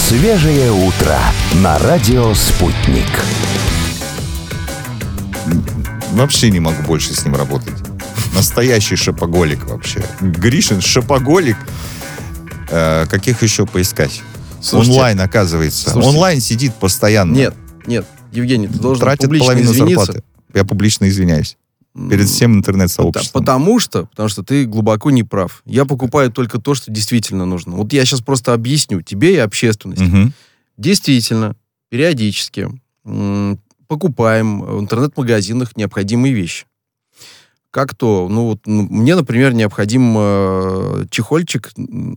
Свежее утро на радио «Спутник». Вообще не могу больше с ним работать. Настоящий шопоголик вообще. Гришин шопоголик. Каких еще поискать? Слушайте, онлайн, оказывается. Онлайн сидит постоянно. Нет, Евгений, ты должен Тратит публично половину извиниться. зарплаты. Я публично извиняюсь. Перед всем интернет-сообществом. Потому что ты глубоко не прав. Я покупаю только то, что действительно нужно. Вот я сейчас просто объясню тебе и общественности. Угу. Действительно, периодически покупаем в интернет-магазинах необходимые вещи. Как то, мне, например, необходим чехольчик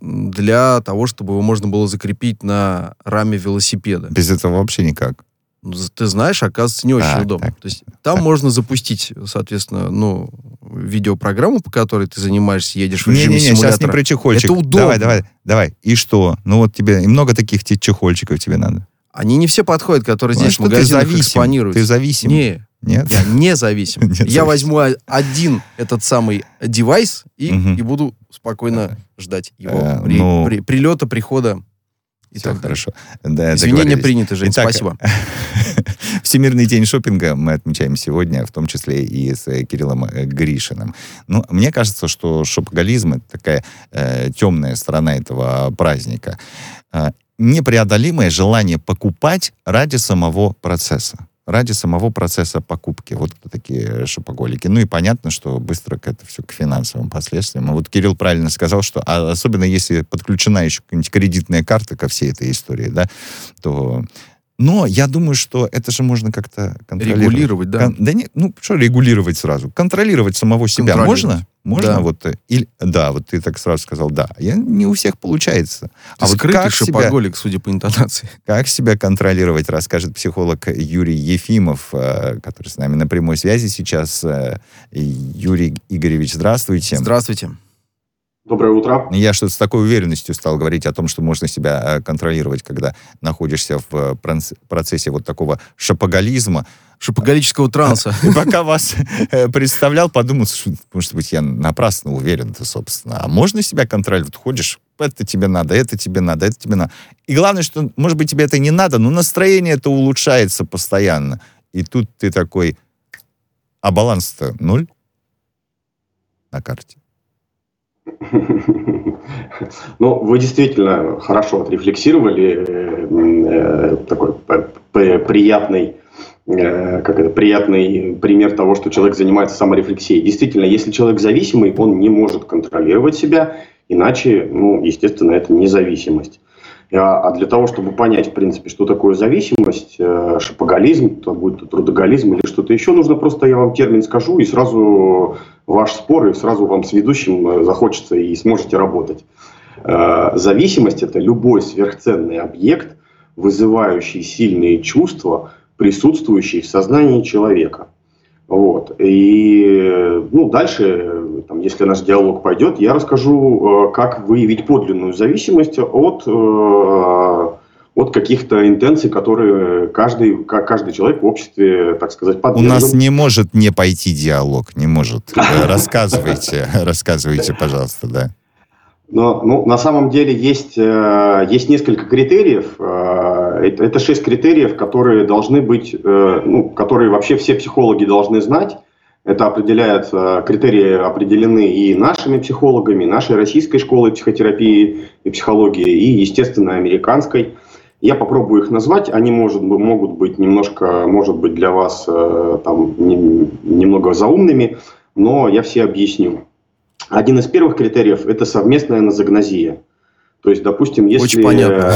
для того, чтобы его можно было закрепить на раме велосипеда. Без этого вообще никак. Ты знаешь, оказывается, не очень удобно. Так. То есть там можно запустить, соответственно, видеопрограмму, по которой ты занимаешься, едешь в режиме симулятора. Сейчас не про чехольчик. Это удобно. Давай. И что? Вот тебе, и много таких чехольчиков тебе надо. Они не все подходят, которые здесь в Ты магазинах зависим. экспонируются. Ты зависим. Нет, я не зависим. Я возьму один этот самый девайс и буду спокойно ждать его прилета, прихода. И все так хорошо. Да, извинения приняты, Жень, спасибо. Всемирный день шопинга мы отмечаем сегодня, в том числе и с Кириллом Гришиным. Мне кажется, что шопоголизм — это такая темная сторона этого праздника. Непреодолимое желание покупать ради самого процесса. Ради самого процесса покупки. Вот кто такие шопоголики. И понятно, что быстро это все к финансовым последствиям. И вот Кирилл правильно сказал, что особенно если подключена еще какая-нибудь кредитная карта ко всей этой истории, да, то... Но я думаю, что это же можно как-то контролировать. Регулировать, да. Что регулировать сразу? Контролировать самого себя можно? Можно? Да. Вот ты так сразу сказал, да. Не у всех получается. Ты скрытый шопоголик, судя по интонации. Как себя контролировать, расскажет психолог Юрий Ефимов, который с нами на прямой связи сейчас. Юрий Игоревич, здравствуйте. Здравствуйте. Доброе утро. Я что-то с такой уверенностью стал говорить о том, что можно себя контролировать, когда находишься в процессе вот такого шопоголизма. Шопоголического транса. Пока вас представлял, подумал, что, может быть, я напрасно уверен-то, собственно. А можно себя контролировать? Ходишь, это тебе надо, это тебе надо, это тебе надо. И главное, что, может быть, тебе это не надо, но настроение это улучшается постоянно. И тут ты такой, а баланс-то 0 на карте. Вы действительно хорошо отрефлексировали такой приятный пример того, что человек занимается саморефлексией. Действительно, если человек зависимый, он не может контролировать себя, иначе, естественно, это независимость. А для того, чтобы понять, в принципе, что такое зависимость, шопоголизм, будь то трудоголизм или что-то еще, нужно просто, я вам термин скажу, и сразу ваш спор, и сразу вам с ведущим захочется и сможете работать. Зависимость – это любой сверхценный объект, вызывающий сильные чувства, присутствующие в сознании человека. И дальше, если наш диалог пойдет, я расскажу, как выявить подлинную зависимость от каких-то интенций, которые каждый человек в обществе, так сказать, подвержен. У нас не может не пойти диалог, не может. Рассказывайте, пожалуйста, да. Но на самом деле есть несколько критериев. Это 6 критериев, которые должны быть, которые вообще все психологи должны знать. Это критерии определены и нашими психологами, нашей российской школой психотерапии и психологии, и, естественно, американской. Я попробую их назвать. Они могут быть немножко, может быть, для вас немного заумными, но я все объясню. Один из первых критериев – это совместная нозогнозия. То есть, допустим, если... Очень понятно.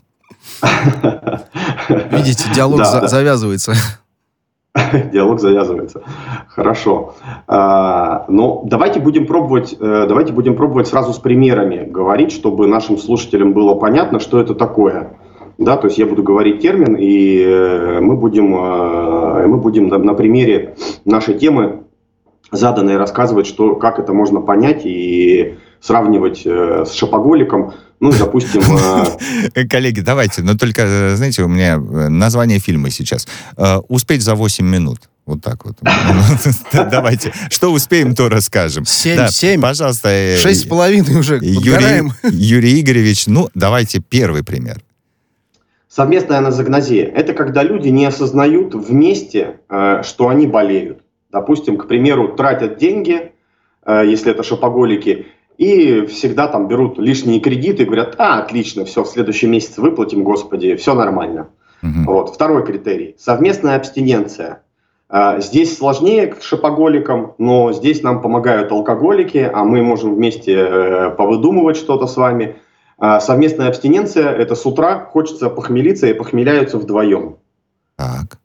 Видите, диалог завязывается. Диалог завязывается. Хорошо. Но давайте будем пробовать сразу с примерами говорить, чтобы нашим слушателям было понятно, что это такое. Да, то есть я буду говорить термин, и мы будем на примере нашей темы заданной рассказывать, как это можно понять и сравнивать с шопоголиком. Допустим... Коллеги, давайте, но только, знаете, у меня название фильма сейчас. «Успеть за 8 минут». Вот так вот. Давайте. Что успеем, то расскажем. 7. Пожалуйста. 6,5 уже. Подгораем. Юрий Игоревич, давайте первый пример. Совместная аназагнозия – это когда люди не осознают вместе, что они болеют. Допустим, к примеру, тратят деньги, если это шопоголики, и всегда там берут лишние кредиты и говорят: отлично, все, в следующий месяц выплатим, господи, все нормально. Вот. Второй критерий – совместная абстиненция. Здесь сложнее к шопоголикам, но здесь нам помогают алкоголики, а мы можем вместе повыдумывать что-то с вами. Совместная абстиненция – это с утра хочется похмелиться и похмеляются вдвоем. Так.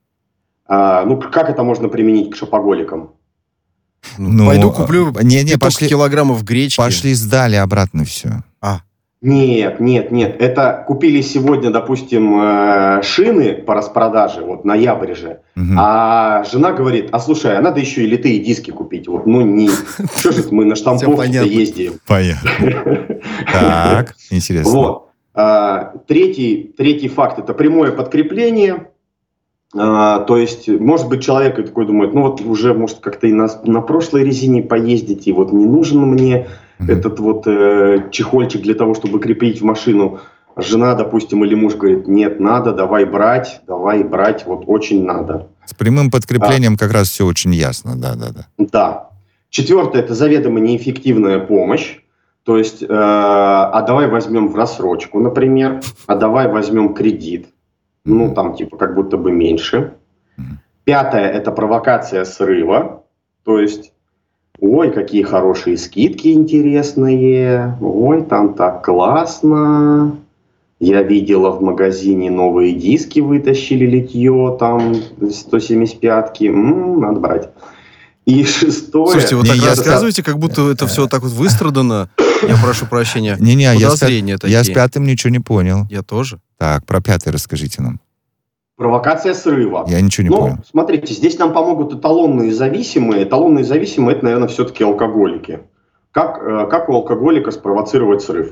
Как это можно применить к шопоголикам? Пойду куплю килограммов гречки. Пошли, сдали обратно все. Нет. Это купили сегодня, допустим, шины по распродаже, вот ноябрь же. А жена говорит: слушай, а надо еще и литые диски купить. Вот, что же мы на штамповке ездим. Понятно. Так, интересно. Вот. Третий факт – это прямое подкрепление. То есть, может быть, человек такой думает: уже, может, как-то и на прошлой резине поездить, и вот не нужен мне этот чехольчик для того, чтобы крепить в машину. Жена, допустим, или муж говорит: нет, надо, давай брать, вот очень надо. С прямым подкреплением как раз все очень ясно, да. Да. Четвертое – это заведомо неэффективная помощь. То есть, давай возьмем в рассрочку, например, давай возьмем кредит. Как будто бы меньше. Пятое – это провокация срыва. То есть, ой, какие хорошие скидки интересные. Ой, там так классно. Я видела в магазине новые диски вытащили, литье, там 175-ки. Надо брать. И шестое... Слушайте, вы так рассказываете, как будто это все так вот выстрадано. Я прошу прощения. Я с пятым ничего не понял. Я тоже. Так, про пятый расскажите нам. Провокация срыва. Я ничего не понял. Смотрите, здесь нам помогут эталонные зависимые. Эталонные зависимые – это, наверное, все-таки алкоголики. Как у алкоголика спровоцировать срыв?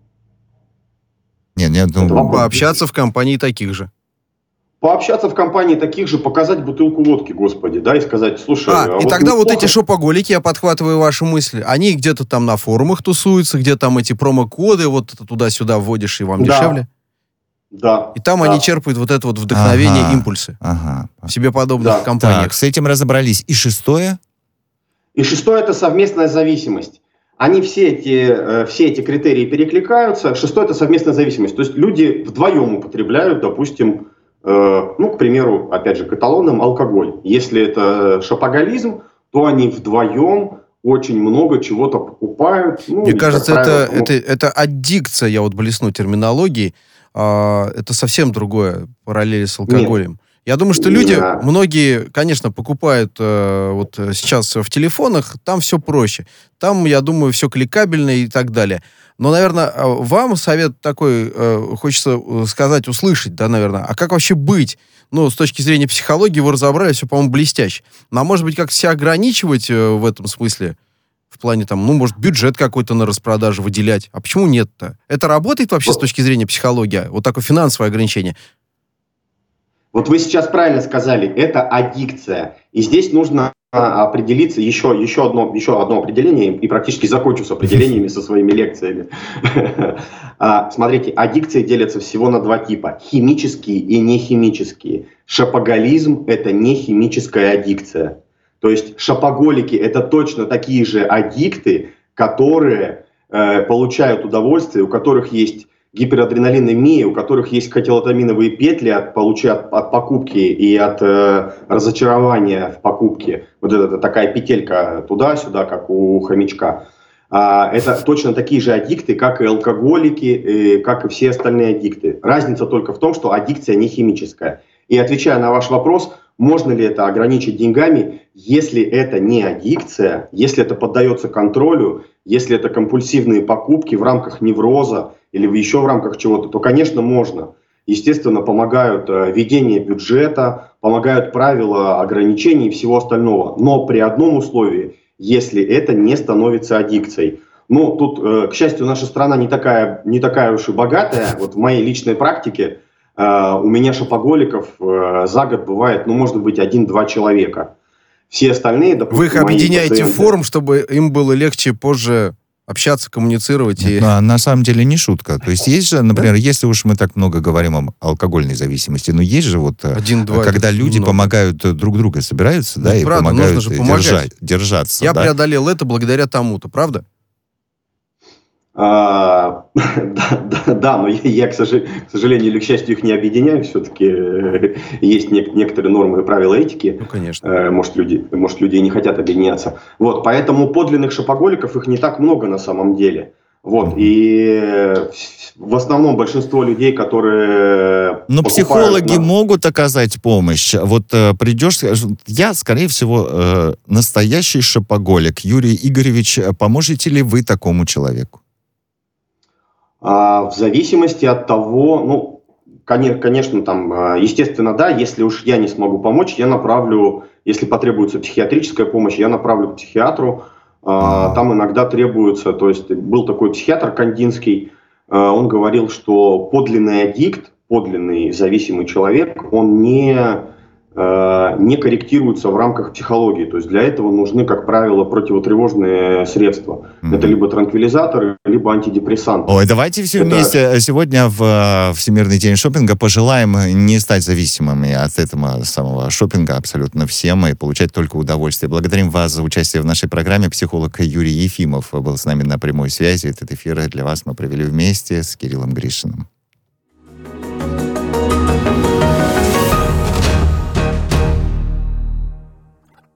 Пообщаться в компании таких же. Пообщаться в компании таких же, показать бутылку водки, господи, да, и сказать: слушай... и тогда эти шопоголики, я подхватываю ваши мысли, они где-то там на форумах тусуются, где там эти промокоды, туда-сюда вводишь, и вам дешевле. Да. И там они черпают это вдохновение, импульсы. В себе подобных компаниях. Так, с этим разобрались. И шестое? И шестое – это совместная зависимость. Они все эти критерии перекликаются. Шестое – это совместная зависимость. То есть люди вдвоем употребляют, допустим, к примеру, опять же, к эталонам алкоголь. Если это шопоголизм, то они вдвоем очень много чего-то покупают. Мне кажется, это аддикция, я блесну терминологией. Это совсем другое, параллели с алкоголем. Нет. Я думаю, что люди, многие, конечно, покупают сейчас в телефонах, там все проще. Там, я думаю, все кликабельно и так далее. Но, наверное, вам совет такой хочется сказать, услышать, да, наверное. А как вообще быть? С точки зрения психологии вы разобрали, все, по-моему, блестяще. Но, может быть, как себя ограничивать в этом смысле? В плане, может, бюджет какой-то на распродажу выделять. А почему нет-то? Это работает вообще с точки зрения психологии? Вот такое финансовое ограничение. Вот вы сейчас правильно сказали, это аддикция. И здесь нужно определиться, еще одно определение, и практически закончу с определениями со своими лекциями. Смотрите, аддикции делятся всего на два типа. Химические и нехимические. Шопоголизм – это не химическая аддикция. То есть шопоголики – это точно такие же аддикты, которые получают удовольствие, у которых есть гиперадреналинемия, у которых есть катилотаминовые петли от покупки и от разочарования в покупке. Вот это такая петелька туда-сюда, как у хомячка. Это точно такие же аддикты, как и алкоголики, как и все остальные аддикты. Разница только в том, что аддикция не химическая. И отвечая на ваш вопрос, можно ли это ограничить деньгами, если это не аддикция, если это поддается контролю, если это компульсивные покупки в рамках невроза или еще в рамках чего-то, то, конечно, можно. Естественно, помогают ведение бюджета, помогают правила ограничений и всего остального. Но при одном условии, если это не становится аддикцией. Тут, к счастью, наша страна не такая уж и богатая. Вот в моей личной практике у меня шопоголиков за год бывает, может быть, 1-2 человека. Все остальные, допустим, вы их объединяете в форум, чтобы им было легче позже общаться, коммуницировать. На самом деле не шутка. То есть есть же, например, если уж мы так много говорим о алкогольной зависимости, но есть же вот, когда люди помогают друг друга, собираются, да, и правда, помогают нужно же держаться. Я преодолел это благодаря тому-то, правда? Да, но я, к сожалению или к счастью, их не объединяю. Все-таки есть некоторые нормы и правила этики. Ну, конечно. Может, люди и не хотят объединяться. Вот, поэтому подлинных шопоголиков их не так много на самом деле. Вот, и в основном большинство людей, которые... Но психологи могут оказать помощь. Вот придешь, я, скорее всего, настоящий шопоголик. Юрий Игоревич, поможете ли вы такому человеку? В зависимости от того, конечно, там, естественно, да, если уж я не смогу помочь, я направлю, если потребуется психиатрическая помощь, я направлю к психиатру. Там иногда требуется, то есть был такой психиатр Кандинский, он говорил, что подлинный аддикт, подлинный зависимый человек, он не корректируется в рамках психологии. То есть для этого нужны, как правило, противотревожные средства. Это либо транквилизаторы, либо антидепрессанты. Ой, давайте все вместе сегодня в Всемирный день шопинга пожелаем не стать зависимыми от этого самого шопинга абсолютно всем и получать только удовольствие. Благодарим вас за участие в нашей программе. Психолог Юрий Ефимов был с нами на прямой связи. Этот эфир для вас мы провели вместе с Кириллом Гришиным.